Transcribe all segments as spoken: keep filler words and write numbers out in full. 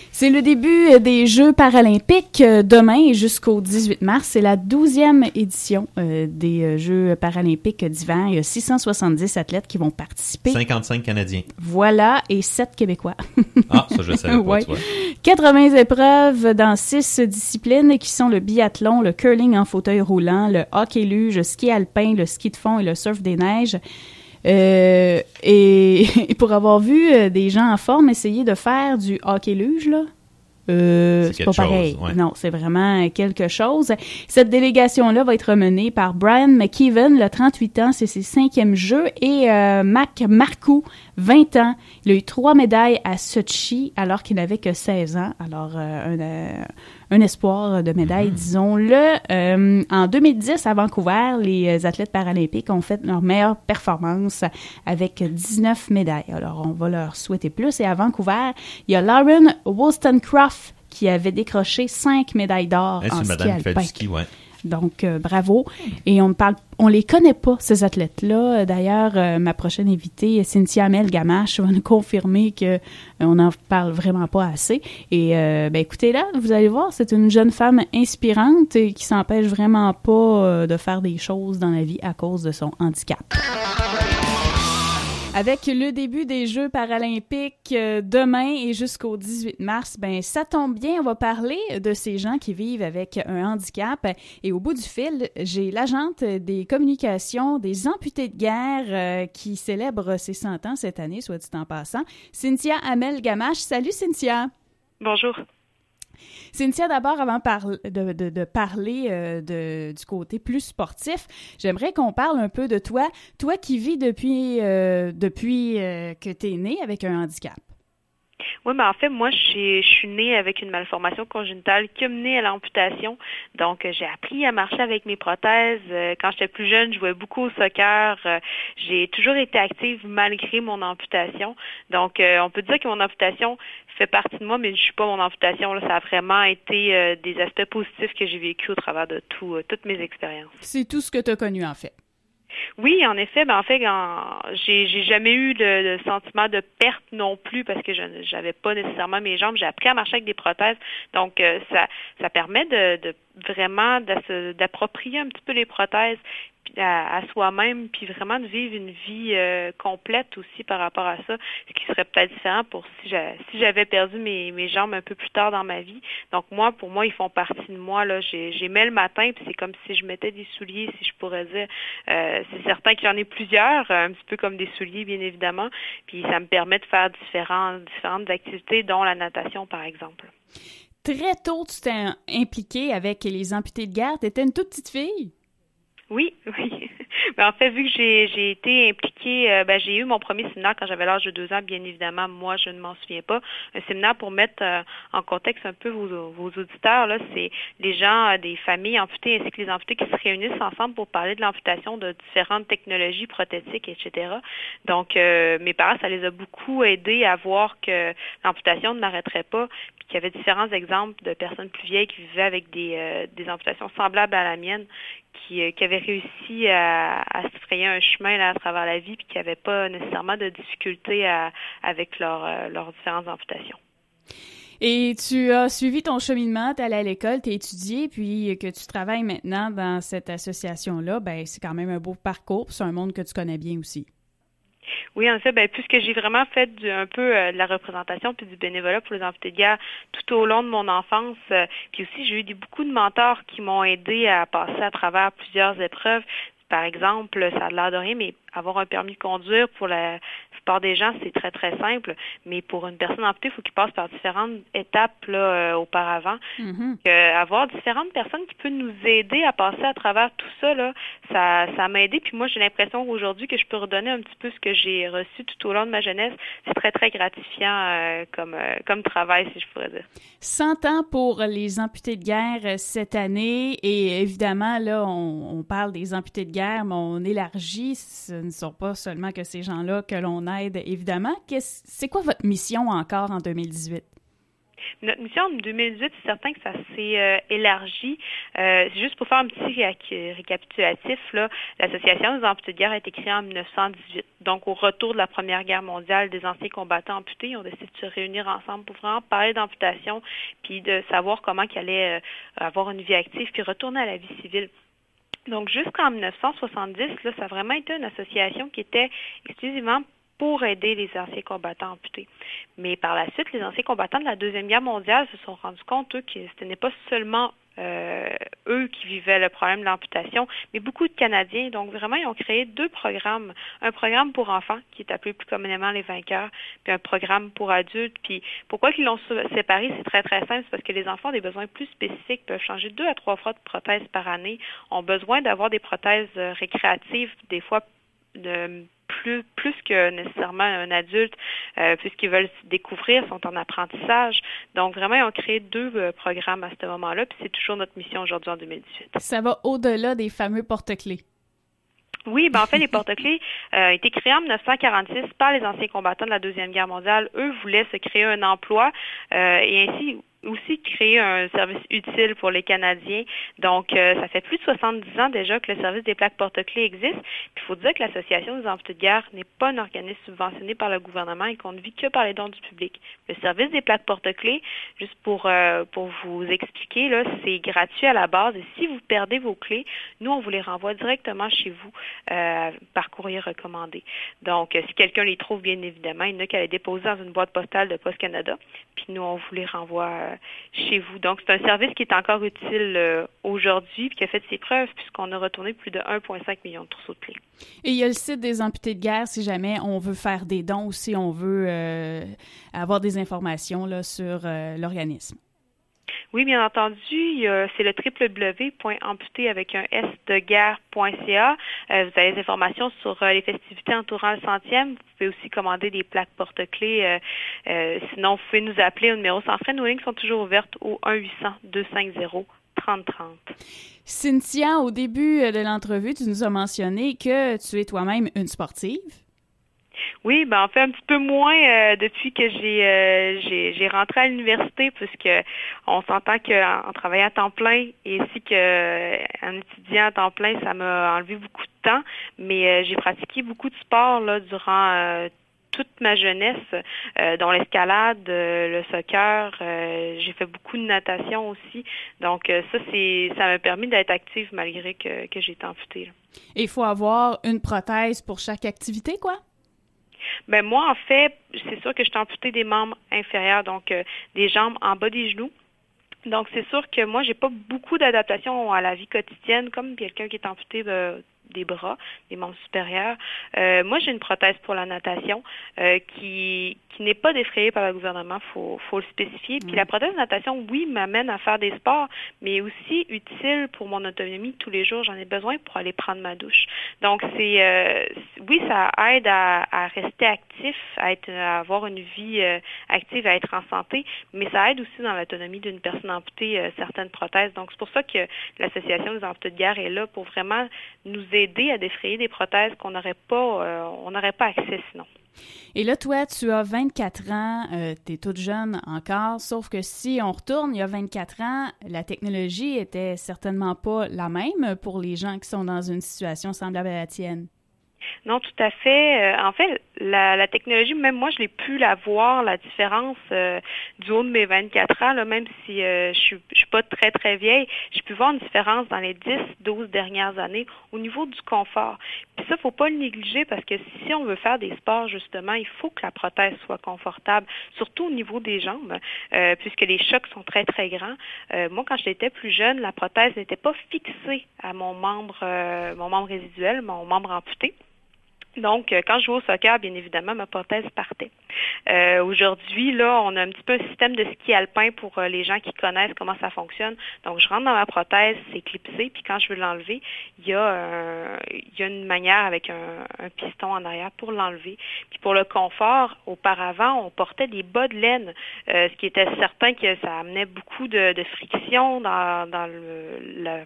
C'est le début des Jeux paralympiques demain jusqu'au dix-huit mars. C'est la douzième édition euh, des Jeux paralympiques d'hiver. Il y a six cent soixante-dix athlètes qui vont participer. cinquante-cinq Canadiens. Voilà, et sept Québécois. Ah, ça je ne savais pas, ouais. tu vois. quatre-vingts épreuves dans six disciplines qui sont le biathlon, le curling en fauteuil roulant, le hockey-luge, le ski alpin, le ski de fond et le surf des neiges. Euh, et, et pour avoir vu euh, des gens en forme essayer de faire du hockey-luge, là, euh, c'est, c'est pas pareil. Chose, ouais. Non, c'est vraiment quelque chose. Cette délégation-là va être menée par Brian McKeeven, le trente-huit ans, c'est ses cinquièmes Jeux, et euh, Mac Marcoux, vingt ans. Il a eu trois médailles à Sochi alors qu'il n'avait que seize ans. Alors, euh, un, euh, un espoir de médaille, mm-hmm. disons-le. Euh, en deux mille dix, à Vancouver, les athlètes paralympiques ont fait leur meilleure performance avec dix-neuf médailles. Alors, on va leur souhaiter plus. Et à Vancouver, il y a Lauren Wollstonecraft qui avait décroché cinq médailles d'or hey, en ski alpin. C'est une madame qui fait du ski, ouais. Donc, euh, bravo. Et on ne parle, on les connaît pas, ces athlètes-là. D'ailleurs, euh, ma prochaine invitée, Cynthia Amel Gamache, va nous confirmer que euh, on n'en parle vraiment pas assez. Et, euh, ben, écoutez là, vous allez voir, c'est une jeune femme inspirante et qui s'empêche vraiment pas euh, de faire des choses dans la vie à cause de son handicap. Avec le début des Jeux paralympiques euh, demain et jusqu'au dix-huit mars, ben ça tombe bien, on va parler de ces gens qui vivent avec un handicap. Et au bout du fil, j'ai l'agente des communications des amputés de guerre euh, qui célèbre ses cent ans cette année, soit dit en passant, Cynthia Amel Gamache. Salut Cynthia! Bonjour! Cynthia, d'abord, avant par- de, de, de parler euh, de, du côté plus sportif, j'aimerais qu'on parle un peu de toi. Toi qui vis depuis, euh, depuis euh, que tu es née avec un handicap. Oui, mais en fait, moi, je suis née avec une malformation congénitale qui a mené à l'amputation. Donc, j'ai appris à marcher avec mes prothèses. Quand j'étais plus jeune, je jouais beaucoup au soccer. J'ai toujours été active malgré mon amputation. Donc, on peut dire que mon amputation fait partie de moi, mais je suis pas mon amputation. Là. Ça a vraiment été euh, des aspects positifs que j'ai vécu au travers de tout, euh, toutes mes expériences. C'est tout ce que tu as connu, en fait. Oui, en effet, ben en fait, quand j'ai, j'ai jamais eu le, le sentiment de perte non plus parce que je j'avais pas nécessairement mes jambes. J'ai appris à marcher avec des prothèses, donc euh, ça ça permet de, de vraiment de, d'approprier un petit peu les prothèses à, à soi-même, puis vraiment de vivre une vie euh, complète aussi par rapport à ça, ce qui serait peut-être différent pour si j'avais, si j'avais perdu mes, mes jambes un peu plus tard dans ma vie. Donc moi, pour moi, ils font partie de moi. Là, j'ai, j'aimais le matin, puis c'est comme si je mettais des souliers, si je pourrais dire. Euh, c'est certain que j'en ai plusieurs, un petit peu comme des souliers, bien évidemment, puis ça me permet de faire différentes, différentes activités, dont la natation, par exemple. Très tôt, tu t'es impliquée avec les amputés de guerre. Tu étais une toute petite fille. Oui, oui. Mais en fait, vu que j'ai, j'ai été impliquée, euh, ben, j'ai eu mon premier séminaire quand j'avais l'âge de deux ans, bien évidemment, moi, je ne m'en souviens pas. Un séminaire pour mettre euh, en contexte un peu vos, vos auditeurs, là, c'est les gens euh, des familles amputées ainsi que les amputés qui se réunissent ensemble pour parler de l'amputation de différentes technologies prothétiques, et cetera. Donc, euh, mes parents, ça les a beaucoup aidés à voir que l'amputation ne n'arrêterait pas, puis qu'il y avait différents exemples de personnes plus vieilles qui vivaient avec des, euh, des amputations semblables à la mienne, qui, euh, qui avaient réussi à, à se frayer un chemin là, à travers la vie puis qui n'avaient pas nécessairement de difficultés à, avec leur, euh, leurs différentes amputations. Et tu as suivi ton cheminement, tu es allé à l'école, tu as étudié, puis que tu travailles maintenant dans cette association-là, ben c'est quand même un beau parcours, c'est un monde que tu connais bien aussi. Oui, en fait, ben, puisque j'ai vraiment fait du, un peu euh, de la représentation puis du bénévolat pour les amputés de guerre tout au long de mon enfance, euh, puis aussi j'ai eu des, beaucoup de mentors qui m'ont aidé à passer à travers plusieurs épreuves. Par exemple, ça a l'air de rien, mais avoir un permis de conduire pour la plupart des gens, c'est très, très simple. Mais pour une personne amputée, il faut qu'il passe par différentes étapes là, euh, auparavant. Mm-hmm. Euh, avoir différentes personnes qui peuvent nous aider à passer à travers tout ça, là, ça, ça m'a aidé. Puis moi, j'ai l'impression aujourd'hui que je peux redonner un petit peu ce que j'ai reçu tout au long de ma jeunesse. C'est très, très gratifiant euh, comme, euh, comme travail, si je pourrais dire. cent ans pour les amputés de guerre cette année. Et évidemment, là, on, on parle des amputés de guerre, mais on élargit. Ce ne sont pas seulement que ces gens-là que l'on aide, évidemment. Qu'est-ce, c'est quoi votre mission encore en deux mille dix-huit? Notre mission en deux mille dix-huit, c'est certain que ça s'est euh, élargi. Euh, c'est juste pour faire un petit ré- récapitulatif, là, l'Association des amputés de guerre a été créée en dix-neuf cent dix-huit. Donc, au retour de la Première Guerre mondiale, des anciens combattants amputés ont décidé de se réunir ensemble pour vraiment parler d'amputation, puis de savoir comment ils allaient euh, avoir une vie active, puis retourner à la vie civile. Donc, jusqu'en dix-neuf cent soixante-dix, là, ça a vraiment été une association qui était exclusivement pour aider les anciens combattants amputés. Mais par la suite, les anciens combattants de la Deuxième Guerre mondiale se sont rendus compte, eux, que ce n'est pas seulement euh, eux qui vivaient le problème de l'amputation, mais beaucoup de Canadiens. Donc, vraiment, ils ont créé deux programmes. Un programme pour enfants, qui est appelé plus communément les vainqueurs, puis un programme pour adultes. Puis, pourquoi ils l'ont séparé? C'est très, très simple. C'est parce que les enfants ont des besoins plus spécifiques, peuvent changer deux à trois fois de prothèses par année, ont besoin d'avoir des prothèses euh, récréatives, des fois de plus plus que nécessairement un adulte, euh, puisqu'ils veulent se découvrir, sont en apprentissage. Donc, vraiment, ils ont créé deux euh, programmes à ce moment-là, puis c'est toujours notre mission aujourd'hui en deux mille dix-huit. Ça va au-delà des fameux porte-clés. Oui, ben en fait, les porte-clés euh, étaient créés en dix-neuf cent quarante-six par les anciens combattants de la Deuxième Guerre mondiale. Eux voulaient se créer un emploi euh, et ainsi aussi créer un service utile pour les Canadiens. Donc, euh, ça fait plus de soixante-dix ans déjà que le service des plaques porte-clés existe. Puis, il faut dire que l'Association des amputés de guerre n'est pas un organisme subventionné par le gouvernement et qu'on ne vit que par les dons du public. Le service des plaques porte-clés, juste pour euh, pour vous expliquer, là, c'est gratuit à la base. Et si vous perdez vos clés, nous, on vous les renvoie directement chez vous euh, par courrier recommandé. Donc, euh, si quelqu'un les trouve, bien évidemment, il n'y a qu'à les déposer dans une boîte postale de Poste Canada. Puis, nous, on vous les renvoie euh, chez vous. Donc, c'est un service qui est encore utile euh, aujourd'hui et qui a fait ses preuves puisqu'on a retourné plus de un virgule cinq million de trousseaux de clés. Et il y a le site des amputés de guerre si jamais on veut faire des dons ou si on veut euh, avoir des informations là, sur euh, l'organisme. Oui, bien entendu, c'est le w w w point amputé avec un s de guerre point c a. Euh, vous avez des informations sur euh, les festivités entourant le centième. Vous pouvez aussi commander des plaques porte-clés. Euh, euh, sinon, vous pouvez nous appeler au numéro sans frais. Nos lignes sont toujours ouvertes au un huit cents deux cent cinquante trente trente. Cynthia, au début de l'entrevue, tu nous as mentionné que tu es toi-même une sportive. Oui, ben en fait un petit peu moins euh, depuis que j'ai, euh, j'ai j'ai rentré à l'université, puisque on s'entend qu'en travaillant à temps plein et ainsi qu'en étudiant à temps plein, ça m'a enlevé beaucoup de temps. Mais euh, j'ai pratiqué beaucoup de sport là durant euh, toute ma jeunesse, euh, dont l'escalade, euh, le soccer. Euh, j'ai fait beaucoup de natation aussi. Donc euh, ça, c'est ça m'a permis d'être active malgré que que j'étais amputée. Là. Et il faut avoir une prothèse pour chaque activité, quoi? Ben moi, en fait, c'est sûr que je suis amputée des membres inférieurs, donc euh, des jambes en bas des genoux. Donc, c'est sûr que moi, j'ai pas beaucoup d'adaptation à la vie quotidienne, comme quelqu'un qui est amputé de, des bras, des membres supérieurs. Euh, moi, j'ai une prothèse pour la natation euh, qui qui n'est pas défrayée par le gouvernement, faut faut le spécifier. Puis la prothèse de natation, oui, m'amène à faire des sports, mais aussi utile pour mon autonomie tous les jours. J'en ai besoin pour aller prendre ma douche. Donc c'est euh, oui, ça aide à, à rester actif, à être, à avoir une vie euh, active, à être en santé, mais ça aide aussi dans l'autonomie d'une personne amputée euh, certaines prothèses. Donc c'est pour ça que l'Association des amputés de guerre est là pour vraiment nous aider à défrayer des prothèses qu'on n'aurait pas, euh, on n'aurait pas accès sinon. Et là, toi, tu as vingt-quatre ans, euh, tu es toute jeune encore, sauf que si on retourne il y a vingt-quatre ans, la technologie était certainement pas la même pour les gens qui sont dans une situation semblable à la tienne. Non, tout à fait. Euh, en fait, la, la technologie, même moi, je l'ai pu la voir, la différence euh, du haut de mes vingt-quatre ans, là, même si euh, je suis, je suis pas très, très vieille, j'ai pu voir une différence dans les dix, douze dernières années au niveau du confort. Puis ça, faut pas le négliger parce que si on veut faire des sports, justement, il faut que la prothèse soit confortable, surtout au niveau des jambes, euh, puisque les chocs sont très, très grands. Euh, moi, quand j'étais plus jeune, la prothèse n'était pas fixée à mon membre, euh, mon membre résiduel, mon membre amputé. Donc, quand je jouais au soccer, bien évidemment, ma prothèse partait. Euh, aujourd'hui, là, on a un petit peu un système de ski alpin pour euh, les gens qui connaissent comment ça fonctionne. Donc, je rentre dans ma prothèse, c'est clipsé, puis quand je veux l'enlever, il y a, euh, il y a une manière avec un, un piston en arrière pour l'enlever. Puis pour le confort, auparavant, on portait des bas de laine, euh, ce qui était certain que ça amenait beaucoup de, de friction dans, dans le, le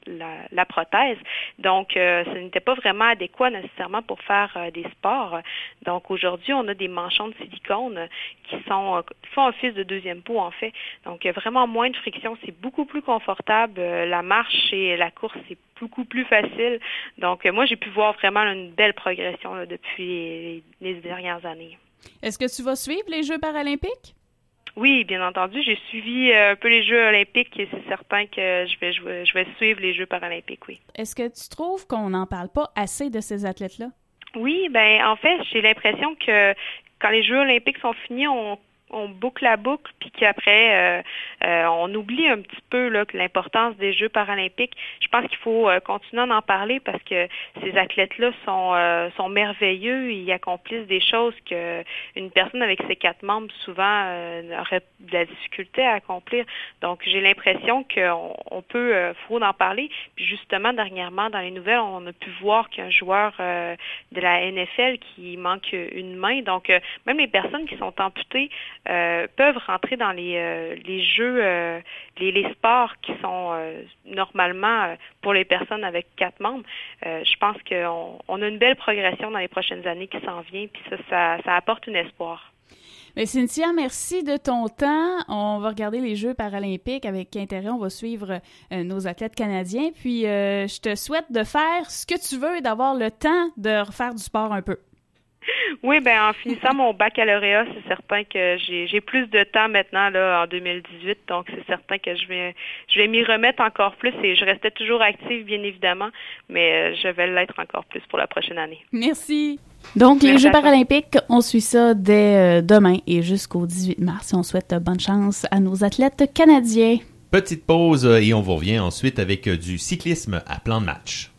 la, la prothèse. Donc, euh, ce n'était pas vraiment adéquat nécessairement pour faire euh, des sports. Donc, aujourd'hui, on a des manchons de silicone qui sont qui font office de deuxième peau, en fait. Donc, il y a vraiment moins de friction. C'est beaucoup plus confortable. Euh, la marche et la course, c'est beaucoup plus facile. Donc, euh, moi, j'ai pu voir vraiment une belle progression là, depuis les, les dernières années. Est-ce que tu vas suivre les Jeux paralympiques? Oui, bien entendu. J'ai suivi euh, un peu les Jeux olympiques et c'est certain que je vais, je vais, je vais suivre les Jeux paralympiques, oui. Est-ce que tu trouves qu'on n'en parle pas assez de ces athlètes-là? Oui, ben en fait, j'ai l'impression que quand les Jeux olympiques sont finis, on on boucle la boucle, puis qu'après, euh, euh, on oublie un petit peu là, que l'importance des Jeux paralympiques. Je pense qu'il faut euh, continuer à en parler parce que ces athlètes-là sont euh, sont merveilleux. Ils accomplissent des choses que une personne avec ses quatre membres souvent euh, aurait de la difficulté à accomplir. Donc, j'ai l'impression qu'on on peut, euh, faut en parler. Puis justement, dernièrement, dans les nouvelles, on a pu voir qu'un joueur euh, de la N F L qui manque une main. Donc, euh, même les personnes qui sont amputées Euh, peuvent rentrer dans les euh, les jeux, euh, les, les sports qui sont euh, normalement euh, pour les personnes avec quatre membres. Euh, je pense qu'on on a une belle progression dans les prochaines années qui s'en vient, puis ça, ça, ça apporte un espoir. Mais Cynthia, merci de ton temps. On va regarder les Jeux paralympiques avec intérêt. On va suivre euh, nos athlètes canadiens. Puis, euh, je te souhaite de faire ce que tu veux et d'avoir le temps de refaire du sport un peu. Oui, ben en finissant mon baccalauréat, c'est certain que j'ai j'ai plus de temps maintenant là en deux mille dix-huit, donc c'est certain que je vais je vais m'y remettre encore plus et je restais toujours active bien évidemment, mais je vais l'être encore plus pour la prochaine année. Merci. Donc Merci les Jeux paralympiques, on suit ça dès euh, demain et jusqu'au dix-huit mars. On souhaite bonne chance à nos athlètes canadiens. Petite pause et on vous revient ensuite avec du cyclisme à plan de match.